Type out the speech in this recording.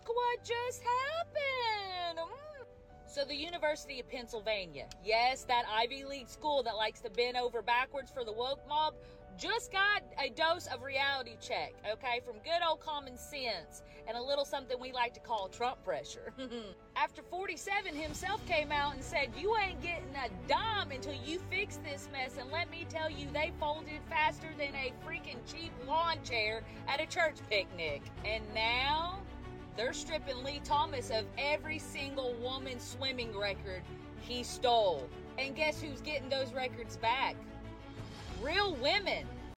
look what just happened. So the University of Pennsylvania, yes, that Ivy League school that likes to bend over backwards for the woke mob, just got a dose of reality check, okay, from good old common sense and a little something we like to call Trump pressure. After 47 himself came out and said, you ain't getting a dime until you fix this mess, and let me tell you, they folded faster than a freaking cheap lawn chair at a church picnic. And now they're stripping Lee Thomas of every single woman's swimming record he stole. And guess who's getting those records back? Real women.